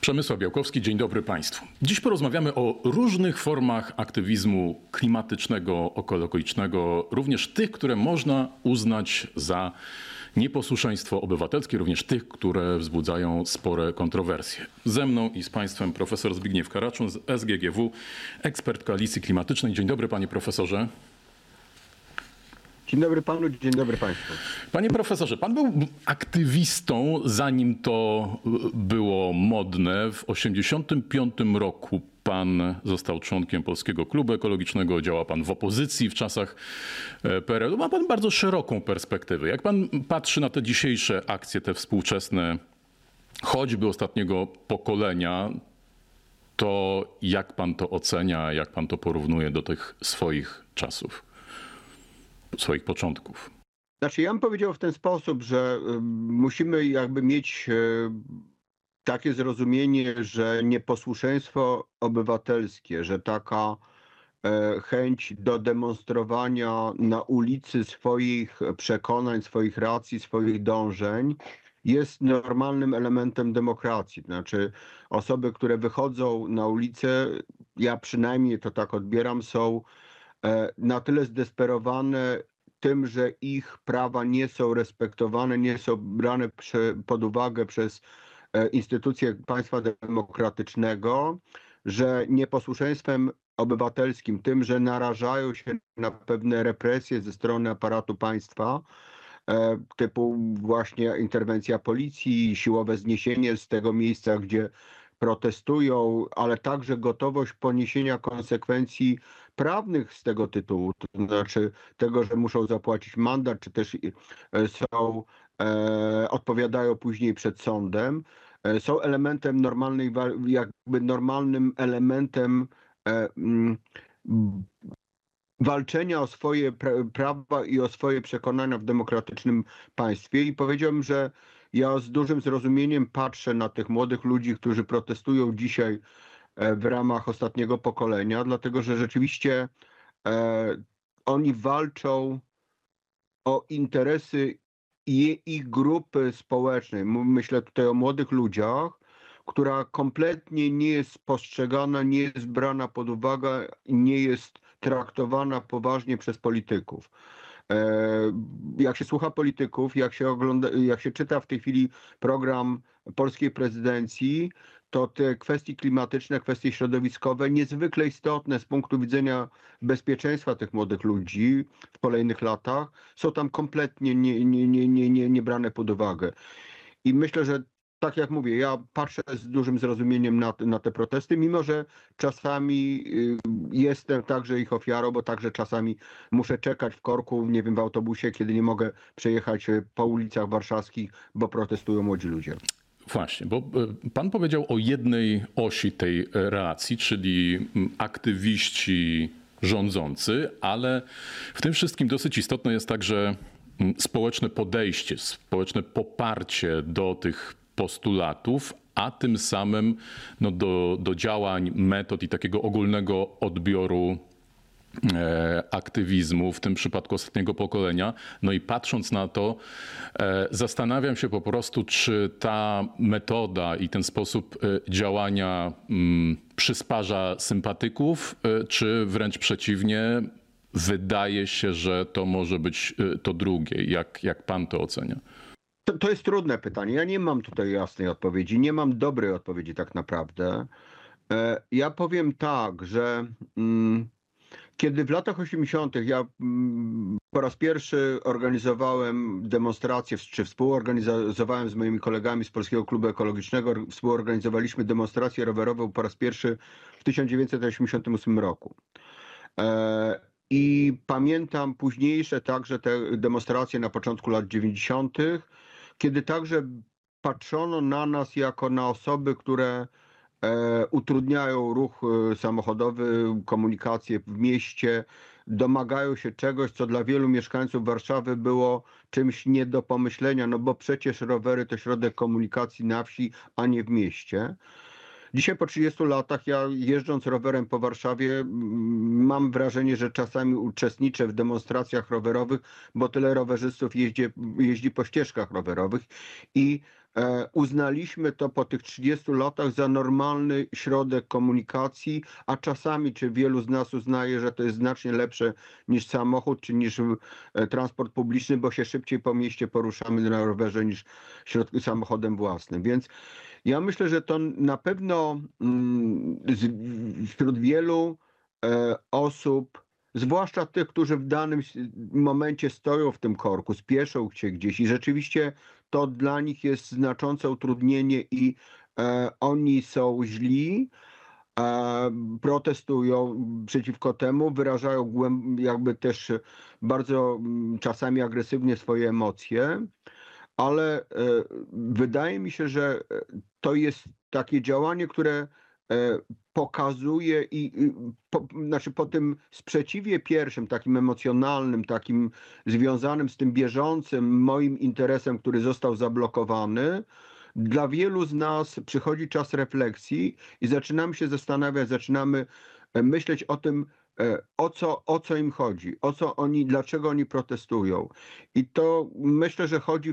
Przemysław Białkowski, dzień dobry Państwu. Dziś porozmawiamy o różnych formach aktywizmu klimatycznego, ekologicznego, również tych, które można uznać za nieposłuszeństwo obywatelskie, również tych, które wzbudzają spore kontrowersje. Ze mną i z Państwem profesor Zbigniew Karaczun z SGGW, ekspert Koalicji Klimatycznej. Dzień dobry panie profesorze. Dzień dobry panu, dzień dobry państwu. Panie profesorze, pan był aktywistą, zanim to było modne. W 1985 roku pan został członkiem Polskiego Klubu Ekologicznego, działał pan w opozycji w czasach PRL-u. Ma pan bardzo szeroką perspektywę. Jak pan patrzy na te dzisiejsze akcje, te współczesne, choćby ostatniego pokolenia, to jak pan to ocenia, jak pan to porównuje do tych swoich czasów? Swoich początków? Znaczy, ja bym powiedział w ten sposób, że musimy jakby mieć takie zrozumienie, że nieposłuszeństwo obywatelskie, że taka chęć do demonstrowania na ulicy swoich przekonań, swoich racji, swoich dążeń jest normalnym elementem demokracji. Znaczy, osoby, które wychodzą na ulicę, ja przynajmniej to tak odbieram, są na tyle zdesperowane tym, że ich prawa nie są respektowane, nie są brane pod uwagę przez instytucje państwa demokratycznego, że nieposłuszeństwem obywatelskim, tym, że narażają się na pewne represje ze strony aparatu państwa, typu właśnie interwencja policji, siłowe zniesienie z tego miejsca, gdzie protestują, ale także gotowość poniesienia konsekwencji prawnych z tego tytułu, to znaczy tego, że muszą zapłacić mandat, czy też są, odpowiadają później przed sądem, są elementem normalnej, jakby normalnym elementem walczenia o swoje prawa i o swoje przekonania w demokratycznym państwie. I powiedziałbym, że ja z dużym zrozumieniem patrzę na tych młodych ludzi, którzy protestują dzisiaj w ramach ostatniego pokolenia, dlatego że rzeczywiście oni walczą o interesy ich grupy społecznej. Myślę tutaj o młodych ludziach, która kompletnie nie jest postrzegana, nie jest brana pod uwagę i nie jest traktowana poważnie przez polityków. Jak się słucha polityków, jak się czyta w tej chwili program polskiej prezydencji, to te kwestie klimatyczne, kwestie środowiskowe, niezwykle istotne z punktu widzenia bezpieczeństwa tych młodych ludzi w kolejnych latach, są tam kompletnie nie brane pod uwagę. I myślę, że tak jak mówię, ja patrzę z dużym zrozumieniem na te protesty, mimo że czasami jestem także ich ofiarą, bo także czasami muszę czekać w korku, nie wiem, w autobusie, kiedy nie mogę przejechać po ulicach warszawskich, bo protestują młodzi ludzie. Właśnie, bo pan powiedział o jednej osi tej relacji, czyli aktywiści rządzący, ale w tym wszystkim dosyć istotne jest także społeczne podejście, społeczne poparcie do tych postulatów, a tym samym do działań, metod i takiego ogólnego odbioru aktywizmu, w tym przypadku ostatniego pokolenia. No i patrząc na to, zastanawiam się po prostu, czy ta metoda i ten sposób działania przysparza sympatyków, czy wręcz przeciwnie, wydaje się, że to może być to drugie. Jak pan to ocenia? To jest trudne pytanie. Ja nie mam tutaj jasnej odpowiedzi, nie mam dobrej odpowiedzi tak naprawdę. Ja powiem tak, że kiedy w latach 80. ja po raz pierwszy organizowałem demonstracje, czy współorganizowałem z moimi kolegami z Polskiego Klubu Ekologicznego, współorganizowaliśmy demonstrację rowerową po raz pierwszy w 1988 roku. I pamiętam późniejsze także te demonstracje na początku lat 90., kiedy także patrzono na nas jako na osoby, które utrudniają ruch samochodowy, komunikację w mieście, domagają się czegoś, co dla wielu mieszkańców Warszawy było czymś nie do pomyślenia, no bo przecież rowery to środek komunikacji na wsi, a nie w mieście. Dzisiaj po 30 latach ja jeżdżąc rowerem po Warszawie mam wrażenie, że czasami uczestniczę w demonstracjach rowerowych, bo tyle rowerzystów jeździ po ścieżkach rowerowych i uznaliśmy to po tych 30 latach za normalny środek komunikacji, a czasami, czy wielu z nas uznaje, że to jest znacznie lepsze niż samochód, czy niż transport publiczny, bo się szybciej po mieście poruszamy na rowerze niż samochodem własnym. Więc ja myślę, że to na pewno wśród wielu osób, zwłaszcza tych, którzy w danym momencie stoją w tym korku, spieszą się gdzieś i rzeczywiście to dla nich jest znaczące utrudnienie i oni są źli, protestują przeciwko temu, wyrażają jakby też bardzo czasami agresywnie swoje emocje, ale wydaje mi się, że to jest takie działanie, które pokazuje znaczy po tym sprzeciwie pierwszym, takim emocjonalnym, takim związanym z tym bieżącym moim interesem, który został zablokowany, dla wielu z nas przychodzi czas refleksji i zaczynamy się zastanawiać, zaczynamy myśleć o tym, o co im chodzi, dlaczego oni protestują. I to myślę, że chodzi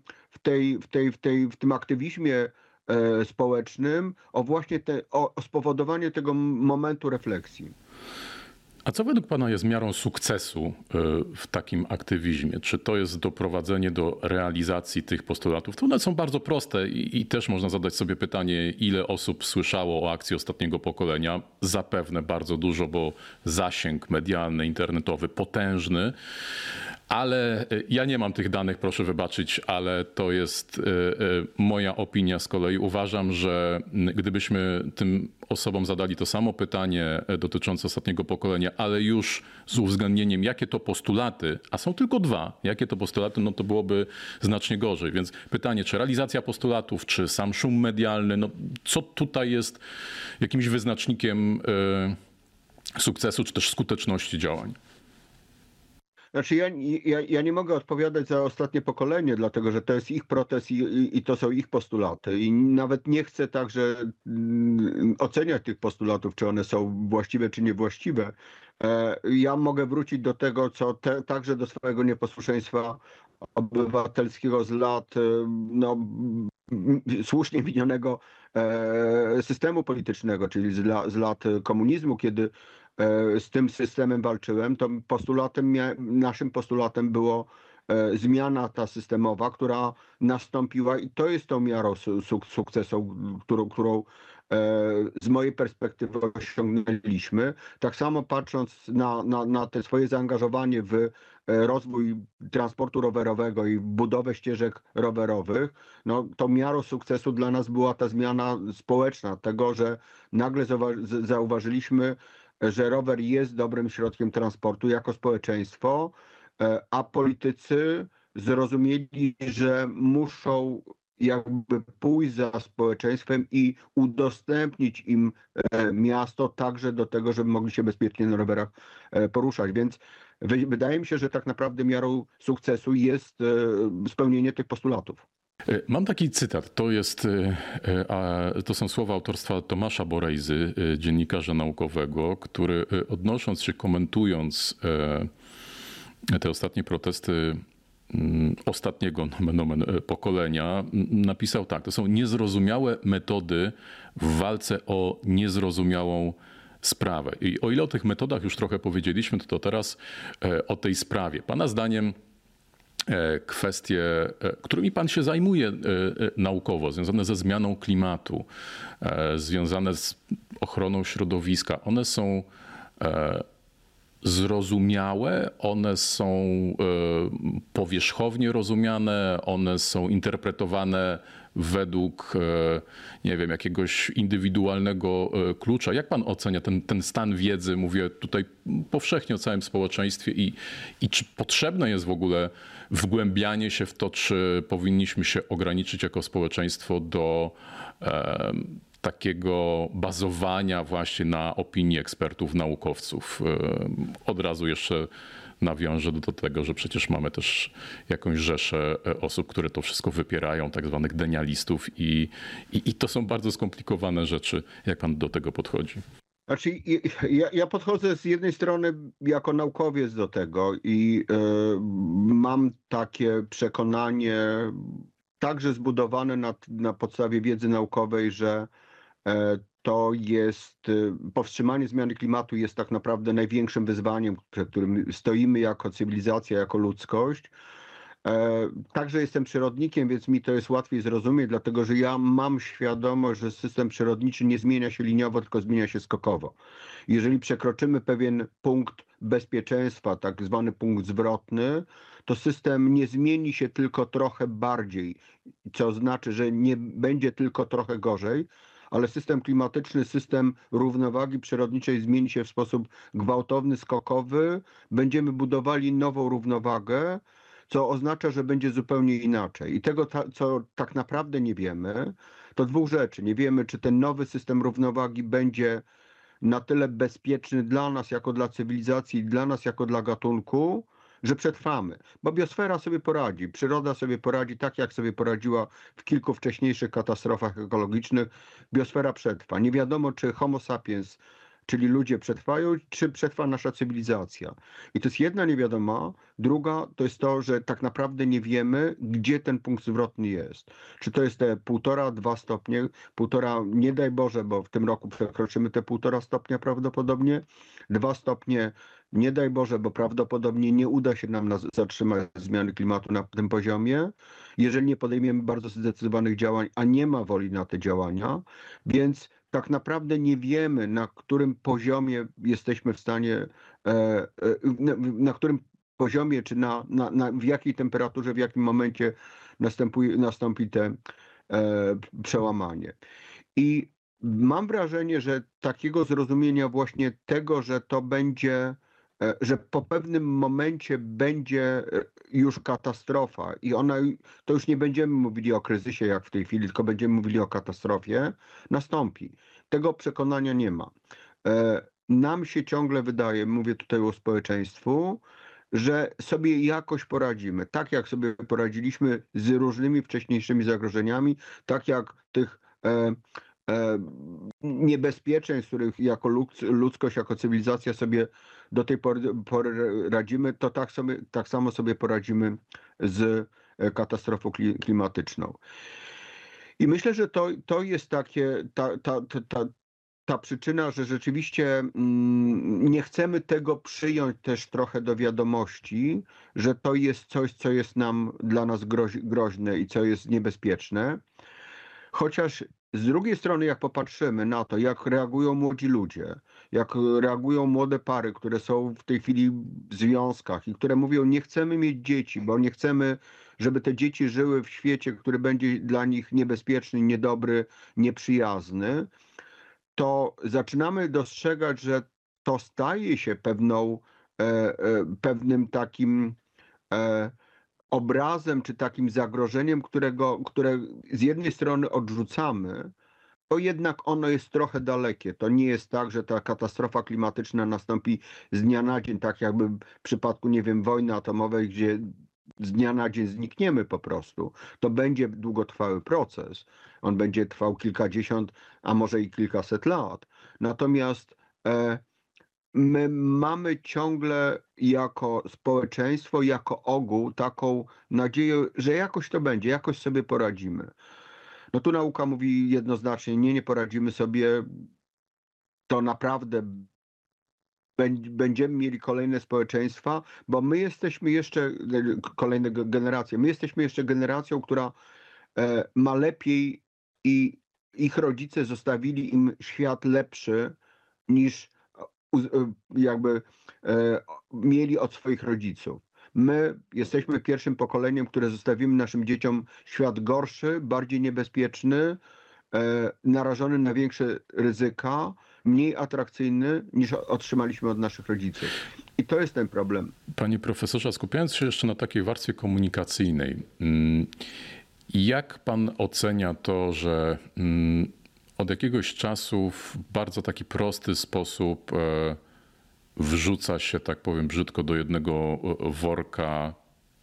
w tym aktywizmie społecznym o właśnie o spowodowanie tego momentu refleksji. A co według pana jest miarą sukcesu w takim aktywizmie? Czy to jest doprowadzenie do realizacji tych postulatów? To one są bardzo proste i też można zadać sobie pytanie, ile osób słyszało o akcji ostatniego pokolenia? Zapewne bardzo dużo, bo zasięg medialny, internetowy potężny. Ale ja nie mam tych danych, proszę wybaczyć, ale to jest moja opinia z kolei. Uważam, że gdybyśmy tym osobom zadali to samo pytanie dotyczące ostatniego pokolenia, ale już z uwzględnieniem, jakie to postulaty, a są tylko dwa, jakie to postulaty, no to byłoby znacznie gorzej. Więc pytanie, czy realizacja postulatów, czy sam szum medialny, no co tutaj jest jakimś wyznacznikiem sukcesu, czy też skuteczności działań? Znaczy ja nie mogę odpowiadać za ostatnie pokolenie, dlatego że to jest ich protest i to są ich postulaty. I nawet nie chcę także oceniać tych postulatów, czy one są właściwe, czy niewłaściwe. Ja mogę wrócić do tego, także do swojego nieposłuszeństwa obywatelskiego z lat słusznie minionego systemu politycznego, czyli z lat komunizmu, kiedy z tym systemem walczyłem, to naszym postulatem było zmiana ta systemowa, która nastąpiła i to jest tą miarą sukcesu, którą z mojej perspektywy osiągnęliśmy. Tak samo patrząc na te swoje zaangażowanie w rozwój transportu rowerowego i budowę ścieżek rowerowych, no to miarą sukcesu dla nas była ta zmiana społeczna, tego, że nagle zauważyliśmy, że rower jest dobrym środkiem transportu jako społeczeństwo, a politycy zrozumieli, że muszą jakby pójść za społeczeństwem i udostępnić im miasto także do tego, żeby mogli się bezpiecznie na rowerach poruszać. Więc wydaje mi się, że tak naprawdę miarą sukcesu jest spełnienie tych postulatów. Mam taki cytat, to są słowa autorstwa Tomasza Borejzy, dziennikarza naukowego, który odnosząc się, komentując te ostatnie protesty ostatniego pokolenia, napisał tak: to są niezrozumiałe metody w walce o niezrozumiałą sprawę. I o ile o tych metodach już trochę powiedzieliśmy, to teraz o tej sprawie. Pana zdaniem kwestie, którymi pan się zajmuje naukowo, związane ze zmianą klimatu, związane z ochroną środowiska, one są zrozumiałe, one są powierzchownie rozumiane, one są interpretowane według, nie wiem, jakiegoś indywidualnego klucza. Jak pan ocenia ten stan wiedzy, mówię tutaj powszechnie o całym społeczeństwie i czy potrzebne jest w ogóle wgłębianie się w to, czy powinniśmy się ograniczyć jako społeczeństwo do takiego bazowania właśnie na opinii ekspertów, naukowców. Od razu jeszcze nawiążę do tego, że przecież mamy też jakąś rzeszę osób, które to wszystko wypierają, tak zwanych denialistów i to są bardzo skomplikowane rzeczy. Jak pan do tego podchodzi? Znaczy, ja podchodzę z jednej strony jako naukowiec do tego i mam takie przekonanie, także zbudowane na podstawie wiedzy naukowej, że to jest powstrzymanie zmiany klimatu jest tak naprawdę największym wyzwaniem, przed którym stoimy jako cywilizacja, jako ludzkość. Także jestem przyrodnikiem, więc mi to jest łatwiej zrozumieć, dlatego że ja mam świadomość, że system przyrodniczy nie zmienia się liniowo, tylko zmienia się skokowo. Jeżeli przekroczymy pewien punkt bezpieczeństwa, tak zwany punkt zwrotny, to system nie zmieni się tylko trochę bardziej, co znaczy, że nie będzie tylko trochę gorzej, ale system klimatyczny, system równowagi przyrodniczej zmieni się w sposób gwałtowny, skokowy. Będziemy budowali nową równowagę, co oznacza, że będzie zupełnie inaczej. I tego, co tak naprawdę nie wiemy, to dwóch rzeczy. Nie wiemy, czy ten nowy system równowagi będzie na tyle bezpieczny dla nas jako dla cywilizacji, dla nas jako dla gatunku, że przetrwamy. Bo biosfera sobie poradzi, przyroda sobie poradzi tak, jak sobie poradziła w kilku wcześniejszych katastrofach ekologicznych. Biosfera przetrwa. Nie wiadomo, czy Homo sapiens, czyli ludzie przetrwają, czy przetrwa nasza cywilizacja. I to jest jedna niewiadoma. Druga to jest to, że tak naprawdę nie wiemy, gdzie ten punkt zwrotny jest. Czy to jest te 1,5–2 stopnie, nie daj Boże, bo w tym roku przekroczymy te 1,5 stopnia prawdopodobnie, 2 stopnie, nie daj Boże, bo prawdopodobnie nie uda się nam zatrzymać zmiany klimatu na tym poziomie, jeżeli nie podejmiemy bardzo zdecydowanych działań, a nie ma woli na te działania, więc tak naprawdę nie wiemy, na którym poziomie jesteśmy w stanie, na którym poziomie, czy w jakiej temperaturze, w jakim momencie nastąpi te przełamanie. I mam wrażenie, że takiego zrozumienia właśnie tego, że to będzie, że po pewnym momencie będzie już katastrofa i to już nie będziemy mówili o kryzysie jak w tej chwili, tylko będziemy mówili o katastrofie, nastąpi. Tego przekonania nie ma. Nam się ciągle wydaje, mówię tutaj o społeczeństwu, że sobie jakoś poradzimy. Tak jak sobie poradziliśmy z różnymi wcześniejszymi zagrożeniami, tak jak tych niebezpieczeństw, których jako ludzkość, jako cywilizacja sobie do tej pory radzimy, to tak samo sobie poradzimy z katastrofą klimatyczną. I myślę, że to jest ta przyczyna, że rzeczywiście nie chcemy tego przyjąć też trochę do wiadomości, że to jest coś, co jest dla nas groźne i co jest niebezpieczne. Chociaż z drugiej strony, jak popatrzymy na to, jak reagują młodzi ludzie, jak reagują młode pary, które są w tej chwili w związkach i które mówią, nie chcemy mieć dzieci, bo nie chcemy, żeby te dzieci żyły w świecie, który będzie dla nich niebezpieczny, niedobry, nieprzyjazny, to zaczynamy dostrzegać, że to staje się pewnym takim obrazem czy takim zagrożeniem, które z jednej strony odrzucamy, to jednak ono jest trochę dalekie. To nie jest tak, że ta katastrofa klimatyczna nastąpi z dnia na dzień, tak jakby w przypadku, nie wiem, wojny atomowej, gdzie z dnia na dzień znikniemy po prostu. To będzie długotrwały proces. On będzie trwał kilkadziesiąt, a może i kilkaset lat. Natomiast my mamy ciągle jako społeczeństwo, jako ogół taką nadzieję, że jakoś to będzie, jakoś sobie poradzimy. No tu nauka mówi jednoznacznie, nie poradzimy sobie, to naprawdę będziemy mieli kolejne społeczeństwa, bo my jesteśmy jeszcze, kolejne generacje, my jesteśmy jeszcze generacją, która ma lepiej i ich rodzice zostawili im świat lepszy niż jakby mieli od swoich rodziców. My jesteśmy pierwszym pokoleniem, które zostawimy naszym dzieciom świat gorszy, bardziej niebezpieczny, narażony na większe ryzyka, mniej atrakcyjny niż otrzymaliśmy od naszych rodziców. I to jest ten problem. Panie profesorze, skupiając się jeszcze na takiej warstwie komunikacyjnej, jak pan ocenia to, że od jakiegoś czasu w bardzo taki prosty sposób wrzuca się, tak powiem brzydko, do jednego worka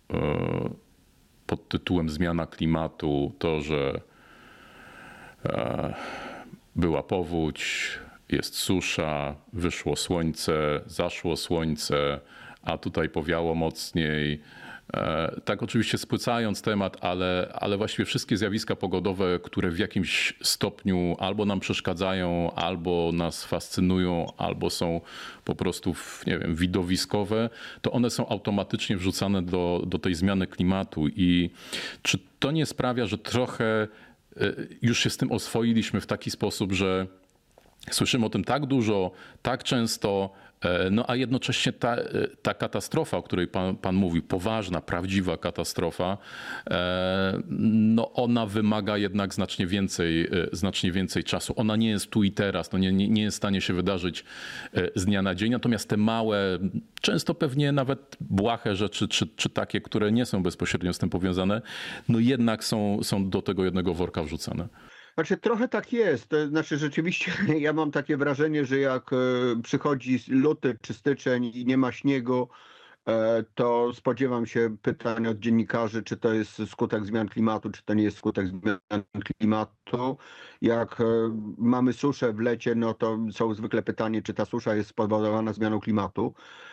pod tytułem zmiana klimatu to, że była powódź, jest susza, wyszło słońce, zaszło słońce, a tutaj powiało mocniej. Tak oczywiście spłycając temat, ale właściwie wszystkie zjawiska pogodowe, które w jakimś stopniu albo nam przeszkadzają, albo nas fascynują, albo są po prostu, nie wiem, widowiskowe, to one są automatycznie wrzucane do tej zmiany klimatu. I czy to nie sprawia, że trochę już się z tym oswoiliśmy w taki sposób, że słyszymy o tym tak dużo, tak często, no a jednocześnie ta katastrofa, o której pan mówił, poważna, prawdziwa katastrofa, no ona wymaga jednak znacznie więcej czasu. Ona nie jest tu i teraz, no nie jest w stanie się wydarzyć z dnia na dzień, natomiast te małe, często pewnie nawet błahe rzeczy, czy takie, które nie są bezpośrednio z tym powiązane, no jednak są do tego jednego worka wrzucane. Znaczy trochę tak jest, to znaczy rzeczywiście ja mam takie wrażenie, że jak przychodzi luty czy styczeń i nie ma śniegu, to spodziewam się pytań od dziennikarzy, czy to jest skutek zmian klimatu, czy to nie jest skutek zmian klimatu. Jak mamy suszę w lecie, no to są zwykle pytanie, czy ta susza jest spowodowana zmianą klimatu.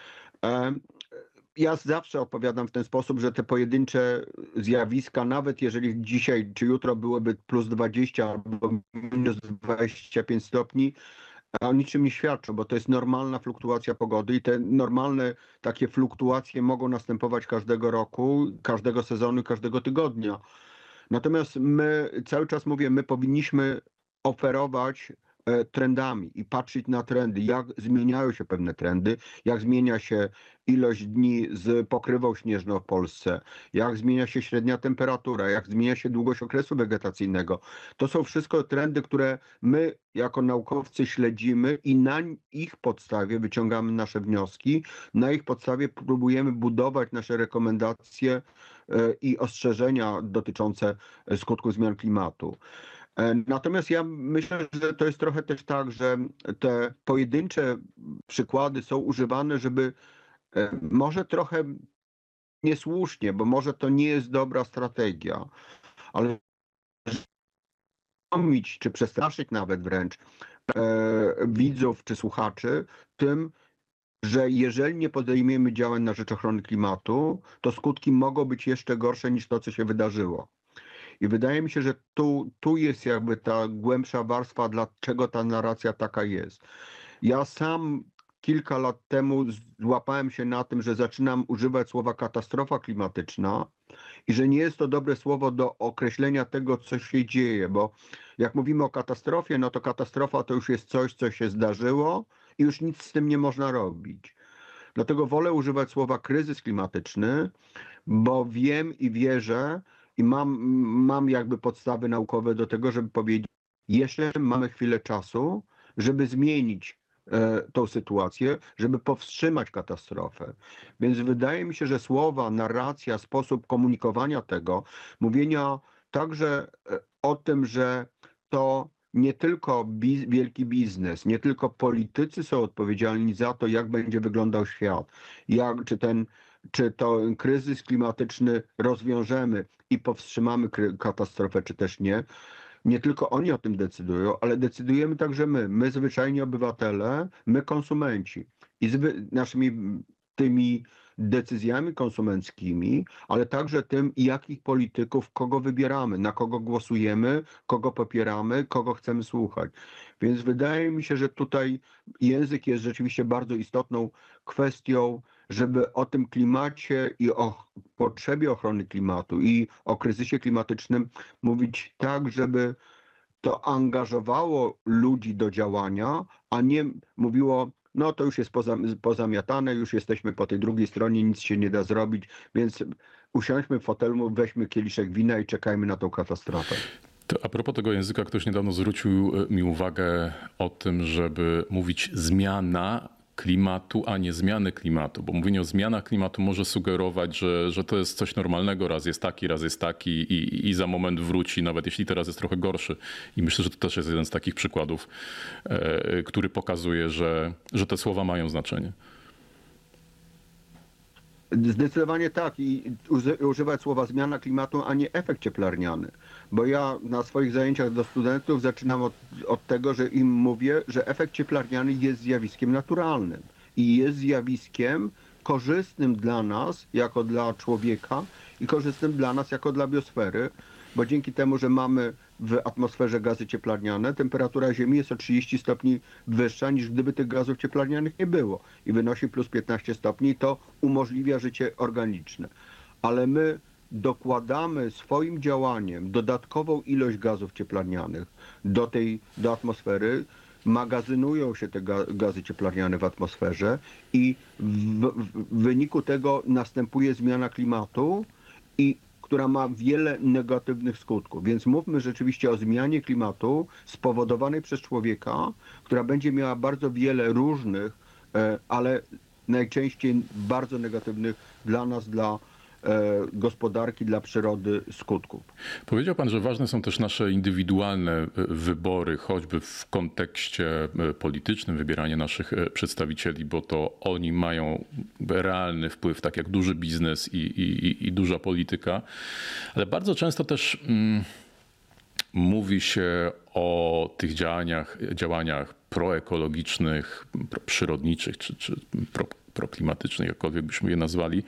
Ja zawsze odpowiadam w ten sposób, że te pojedyncze zjawiska, nawet jeżeli dzisiaj czy jutro byłoby plus 20 albo minus 25 stopni, o niczym nie świadczą, bo to jest normalna fluktuacja pogody i te normalne takie fluktuacje mogą następować każdego roku, każdego sezonu, każdego tygodnia. Natomiast my, cały czas mówię, my powinniśmy operować trendami i patrzeć na trendy, jak zmieniają się pewne trendy, jak zmienia się ilość dni z pokrywą śnieżną w Polsce, jak zmienia się średnia temperatura, jak zmienia się długość okresu wegetacyjnego. To są wszystko trendy, które my jako naukowcy śledzimy i na ich podstawie wyciągamy nasze wnioski, na ich podstawie próbujemy budować nasze rekomendacje i ostrzeżenia dotyczące skutków zmian klimatu. Natomiast ja myślę, że to jest trochę też tak, że te pojedyncze przykłady są używane, żeby może trochę niesłusznie, bo może to nie jest dobra strategia, ale zdomić czy przestraszyć nawet wręcz widzów czy słuchaczy tym, że jeżeli nie podejmiemy działań na rzecz ochrony klimatu, to skutki mogą być jeszcze gorsze niż to, co się wydarzyło. I wydaje mi się, że tu jest jakby ta głębsza warstwa, dlaczego ta narracja taka jest. Ja sam kilka lat temu złapałem się na tym, że zaczynam używać słowa katastrofa klimatyczna i że nie jest to dobre słowo do określenia tego, co się dzieje, bo jak mówimy o katastrofie, no to katastrofa to już jest coś, co się zdarzyło i już nic z tym nie można robić. Dlatego wolę używać słowa kryzys klimatyczny, bo wiem i wierzę, i mam jakby podstawy naukowe do tego, żeby powiedzieć, jeszcze mamy chwilę czasu, żeby zmienić tą sytuację, żeby powstrzymać katastrofę. Więc wydaje mi się, że słowa, narracja, sposób komunikowania tego, mówienia także o tym, że to nie tylko wielki biznes, nie tylko politycy są odpowiedzialni za to, jak będzie wyglądał świat, czy to kryzys klimatyczny rozwiążemy i powstrzymamy katastrofę, czy też nie. Nie tylko oni o tym decydują, ale decydujemy także my zwyczajni obywatele, my konsumenci. I naszymi tymi decyzjami konsumenckimi, ale także tym, jakich polityków, kogo wybieramy, na kogo głosujemy, kogo popieramy, kogo chcemy słuchać. Więc wydaje mi się, że tutaj język jest rzeczywiście bardzo istotną kwestią, żeby o tym klimacie i o potrzebie ochrony klimatu i o kryzysie klimatycznym mówić tak, żeby to angażowało ludzi do działania, a nie mówiło, no to już jest pozamiatane, już jesteśmy po tej drugiej stronie, nic się nie da zrobić, więc usiądźmy w fotelu, weźmy kieliszek wina i czekajmy na tą katastrofę. To a propos tego języka, ktoś niedawno zwrócił mi uwagę o tym, żeby mówić zmiana klimatu, a nie zmiany klimatu, bo mówienie o zmianach klimatu może sugerować, że to jest coś normalnego, raz jest taki i za moment wróci, nawet jeśli teraz jest trochę gorszy. I myślę, że to też jest jeden z takich przykładów, który pokazuje, że te słowa mają znaczenie. Zdecydowanie tak i używać słowa zmiana klimatu, a nie efekt cieplarniany. Bo ja na swoich zajęciach do studentów zaczynam od tego, że im mówię, że efekt cieplarniany jest zjawiskiem naturalnym i jest zjawiskiem, korzystnym dla nas, jako dla człowieka i korzystnym dla nas, jako dla biosfery, bo dzięki temu, że mamy w atmosferze gazy cieplarniane, temperatura Ziemi jest o 30 stopni wyższa, niż gdyby tych gazów cieplarnianych nie było i wynosi plus 15 stopni, to umożliwia życie organiczne. Ale my dokładamy swoim działaniem dodatkową ilość gazów cieplarnianych do atmosfery, magazynują się te gazy cieplarniane w atmosferze i w wyniku tego następuje zmiana klimatu, która ma wiele negatywnych skutków. Więc mówmy rzeczywiście o zmianie klimatu spowodowanej przez człowieka, która będzie miała bardzo wiele różnych, ale najczęściej bardzo negatywnych dla nas, dla gospodarki, dla przyrody skutków. Powiedział pan, że ważne są też nasze indywidualne wybory, choćby w kontekście politycznym, wybieranie naszych przedstawicieli, bo to oni mają realny wpływ, tak jak duży biznes i duża polityka. Ale bardzo często też mówi się o tych działaniach proekologicznych, przyrodniczych czy proklimatycznych, jakkolwiek byśmy je nazwali,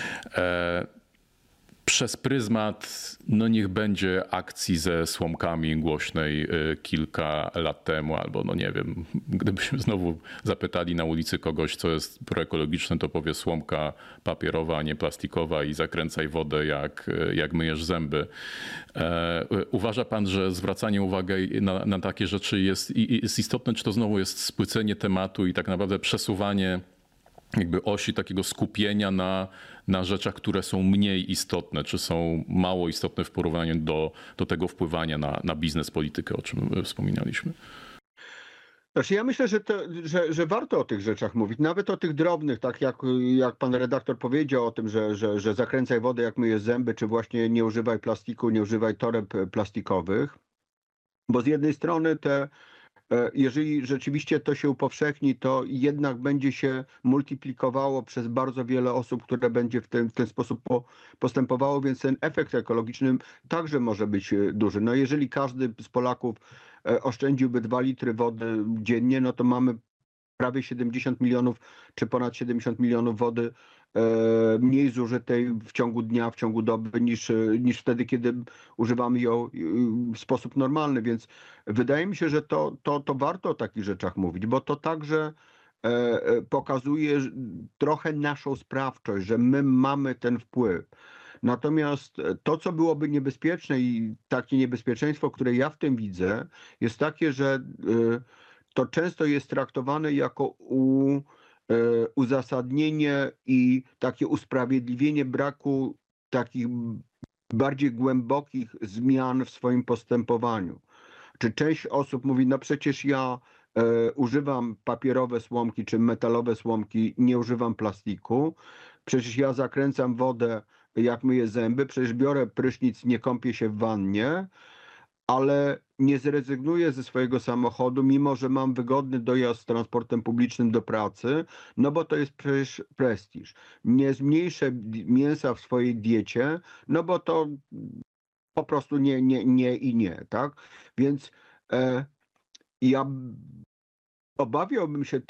przez pryzmat, no niech będzie akcji ze słomkami głośnej kilka lat temu, albo no nie wiem, gdybyśmy znowu zapytali na ulicy kogoś, co jest proekologiczne, to powie słomka papierowa, a nie plastikowa i zakręcaj wodę jak myjesz zęby. Uważa pan, że zwracanie uwagi na takie rzeczy jest istotne, czy to znowu jest spłycenie tematu i tak naprawdę przesuwanie jakby osi takiego skupienia na rzeczach, które są mniej istotne, czy są mało istotne w porównaniu do tego wpływania na biznes, politykę, o czym wspominaliśmy? Znaczy ja myślę, że warto o tych rzeczach mówić, nawet o tych drobnych, tak jak pan redaktor powiedział o tym, że zakręcaj wodę jak myjesz zęby, czy właśnie nie używaj plastiku, nie używaj toreb plastikowych, bo z jednej strony jeżeli rzeczywiście to się upowszechni, to jednak będzie się multiplikowało przez bardzo wiele osób, które będzie w ten sposób postępowało, więc ten efekt ekologiczny także może być duży. No jeżeli każdy z Polaków oszczędziłby 2 litry wody dziennie, no to mamy prawie 70 milionów, czy ponad 70 milionów wody mniej zużytej w ciągu dnia, w ciągu doby, niż wtedy, kiedy używamy ją w sposób normalny. Więc wydaje mi się, że to warto o takich rzeczach mówić, bo to także pokazuje trochę naszą sprawczość, że my mamy ten wpływ. Natomiast to, co byłoby niebezpieczne i takie niebezpieczeństwo, które ja w tym widzę, jest takie, że to często jest traktowane jako uzasadnienie i takie usprawiedliwienie braku takich bardziej głębokich zmian w swoim postępowaniu. Czy część osób mówi, no przecież ja używam papierowe słomki czy metalowe słomki, nie używam plastiku, przecież ja zakręcam wodę jak myję zęby, przecież biorę prysznic, nie kąpię się w wannie, ale nie zrezygnuję ze swojego samochodu, mimo że mam wygodny dojazd transportem publicznym do pracy, no bo to jest przecież prestiż. Nie zmniejszę mięsa w swojej diecie, no bo to po prostu nie, tak? Więc ja obawiałbym się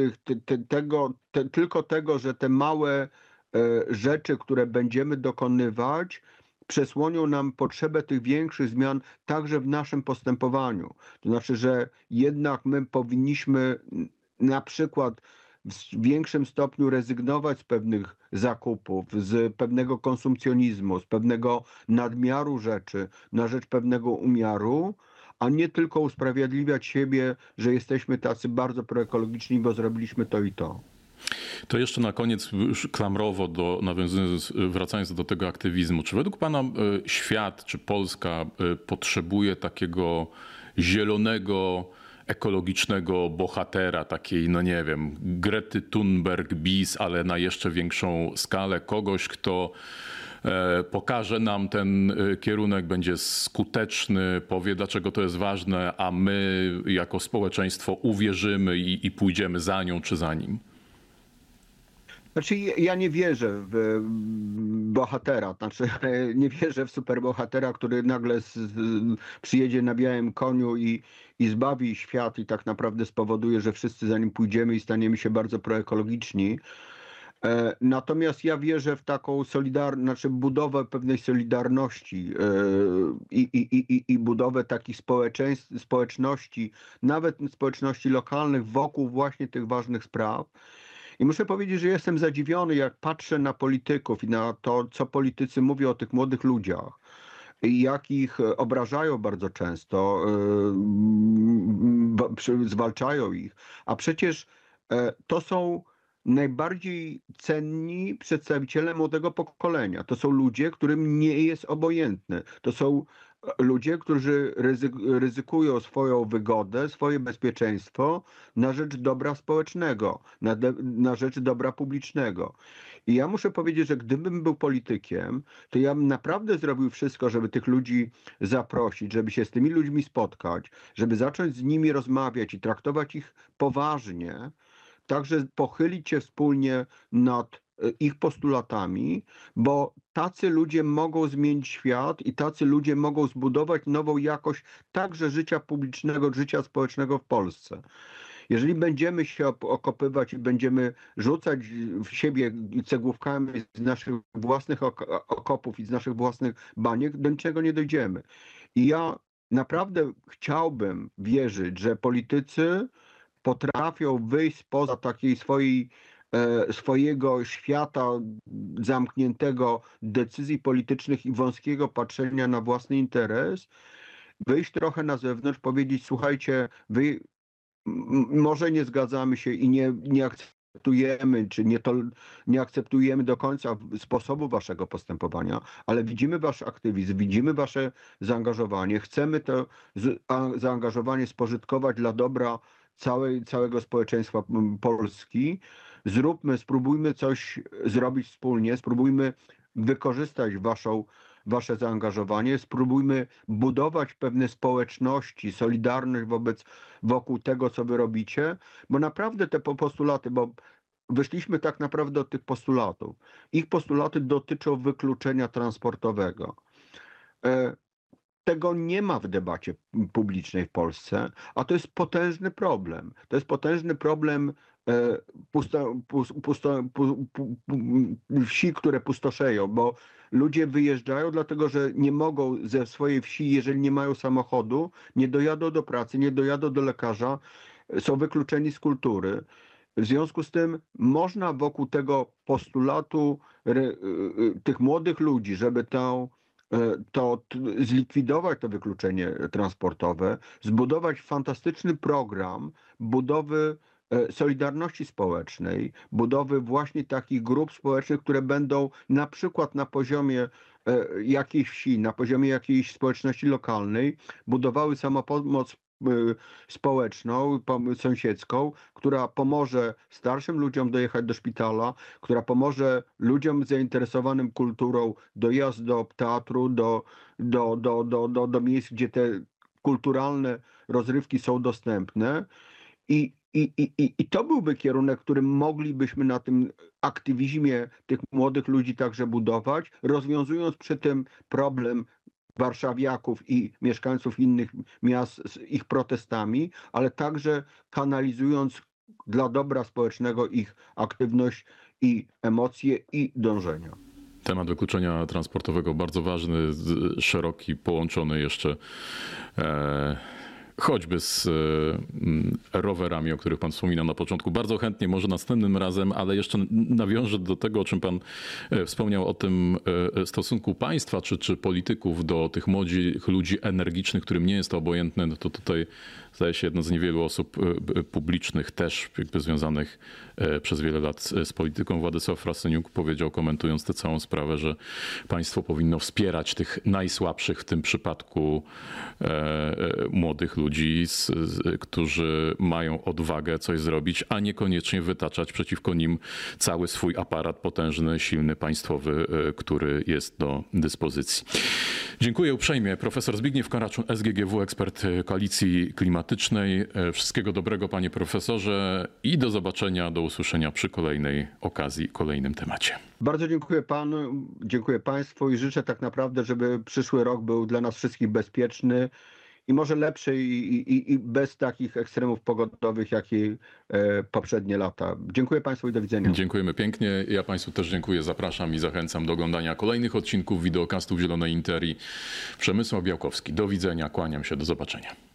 tylko tego, że te małe rzeczy, które będziemy dokonywać, przesłonią nam potrzebę tych większych zmian także w naszym postępowaniu. To znaczy, że jednak my powinniśmy na przykład w większym stopniu rezygnować z pewnych zakupów, z pewnego konsumpcjonizmu, z pewnego nadmiaru rzeczy na rzecz pewnego umiaru, a nie tylko usprawiedliwiać siebie, że jesteśmy tacy bardzo proekologiczni, bo zrobiliśmy to i to. To jeszcze na koniec, już klamrowo, wracając do tego aktywizmu. Czy według pana świat, czy Polska potrzebuje takiego zielonego, ekologicznego bohatera, takiej, no nie wiem, Grety Thunberg bis, ale na jeszcze większą skalę, kogoś, kto pokaże nam ten kierunek, będzie skuteczny, powie, dlaczego to jest ważne, a my jako społeczeństwo uwierzymy i pójdziemy za nią czy za nim? Znaczy, ja nie wierzę w bohatera, znaczy nie wierzę w superbohatera, który nagle przyjedzie na białym koniu i zbawi świat i tak naprawdę spowoduje, że wszyscy za nim pójdziemy i staniemy się bardzo proekologiczni. Natomiast ja wierzę w taką znaczy budowę pewnej solidarności i budowę takich społeczności, nawet społeczności lokalnych wokół właśnie tych ważnych spraw. I muszę powiedzieć, że jestem zadziwiony, jak patrzę na polityków i na to, co politycy mówią o tych młodych ludziach i jak ich obrażają bardzo często, zwalczają ich. A przecież to są najbardziej cenni przedstawiciele młodego pokolenia. To są ludzie, którym nie jest obojętne. To są ludzie, którzy ryzykują swoją wygodę, swoje bezpieczeństwo na rzecz dobra społecznego, na rzecz dobra publicznego. I ja muszę powiedzieć, że gdybym był politykiem, to ja bym naprawdę zrobił wszystko, żeby tych ludzi zaprosić, żeby się z tymi ludźmi spotkać, żeby zacząć z nimi rozmawiać i traktować ich poważnie, także pochylić się wspólnie nad ich postulatami, bo tacy ludzie mogą zmienić świat i tacy ludzie mogą zbudować nową jakość także życia publicznego, życia społecznego w Polsce. Jeżeli będziemy się okopywać i będziemy rzucać w siebie cegłówkami z naszych własnych okopów i z naszych własnych baniek, do niczego nie dojdziemy. I ja naprawdę chciałbym wierzyć, że politycy potrafią wyjść spoza takiej swojego świata zamkniętego decyzji politycznych i wąskiego patrzenia na własny interes, wyjść trochę na zewnątrz, powiedzieć: słuchajcie, wy może nie zgadzamy się i nie akceptujemy, czy nie akceptujemy do końca sposobu waszego postępowania, ale widzimy wasz aktywizm, widzimy wasze zaangażowanie, chcemy to zaangażowanie spożytkować dla dobra całego społeczeństwa Polski. Spróbujmy coś zrobić wspólnie, spróbujmy wykorzystać wasze zaangażowanie, spróbujmy budować pewne społeczności, solidarność wokół tego, co wy robicie, bo naprawdę te postulaty, bo wyszliśmy tak naprawdę od tych postulatów. Ich postulaty dotyczą wykluczenia transportowego. Tego nie ma w debacie publicznej w Polsce, a to jest potężny problem. To jest potężny problem wsi, które pustoszeją, bo ludzie wyjeżdżają dlatego, że nie mogą ze swojej wsi, jeżeli nie mają samochodu, nie dojadą do pracy, nie dojadą do lekarza, są wykluczeni z kultury. W związku z tym można wokół tego postulatu tych młodych ludzi, żeby zlikwidować to wykluczenie transportowe, zbudować fantastyczny program budowy solidarności społecznej, budowy właśnie takich grup społecznych, które będą na przykład na poziomie jakiejś wsi, na poziomie jakiejś społeczności lokalnej budowały samopomoc społeczną, sąsiedzką, która pomoże starszym ludziom dojechać do szpitala, która pomoże ludziom zainteresowanym kulturą dojazd do teatru, do miejsc, gdzie te kulturalne rozrywki są dostępne. I to byłby kierunek, którym moglibyśmy na tym aktywizmie tych młodych ludzi także budować, rozwiązując przy tym problem warszawiaków i mieszkańców innych miast z ich protestami, ale także kanalizując dla dobra społecznego ich aktywność i emocje i dążenia. Temat wykluczenia transportowego bardzo ważny, szeroki, połączony jeszcze choćby z rowerami, o których pan wspominał na początku. Bardzo chętnie, może następnym razem, ale jeszcze nawiążę do tego, o czym pan wspomniał, o tym stosunku państwa czy polityków do tych młodych ludzi energicznych, którym nie jest to obojętne. No to tutaj zdaje się jedno z niewielu osób publicznych też jakby związanych przez wiele lat z polityką. Władysław Frasyniuk powiedział, komentując tę całą sprawę, że państwo powinno wspierać tych najsłabszych, w tym przypadku młodych ludzi, którzy mają odwagę coś zrobić, a niekoniecznie wytaczać przeciwko nim cały swój aparat potężny, silny, państwowy, który jest do dyspozycji. Dziękuję uprzejmie. Profesor Zbigniew Karaczun, SGGW, ekspert Koalicji Klimatycznej. Wszystkiego dobrego, panie profesorze, i do zobaczenia, do usłyszenia przy kolejnej okazji, kolejnym temacie. Bardzo dziękuję panu, dziękuję państwu i życzę tak naprawdę, żeby przyszły rok był dla nas wszystkich bezpieczny i może lepszej i bez takich ekstremów pogodowych, jak i poprzednie lata. Dziękuję Państwu i do widzenia. Dziękujemy pięknie. Ja Państwu też dziękuję. Zapraszam i zachęcam do oglądania kolejnych odcinków wideokastów Zielonej Interii. Przemysław Białkowski. Do widzenia. Kłaniam się. Do zobaczenia.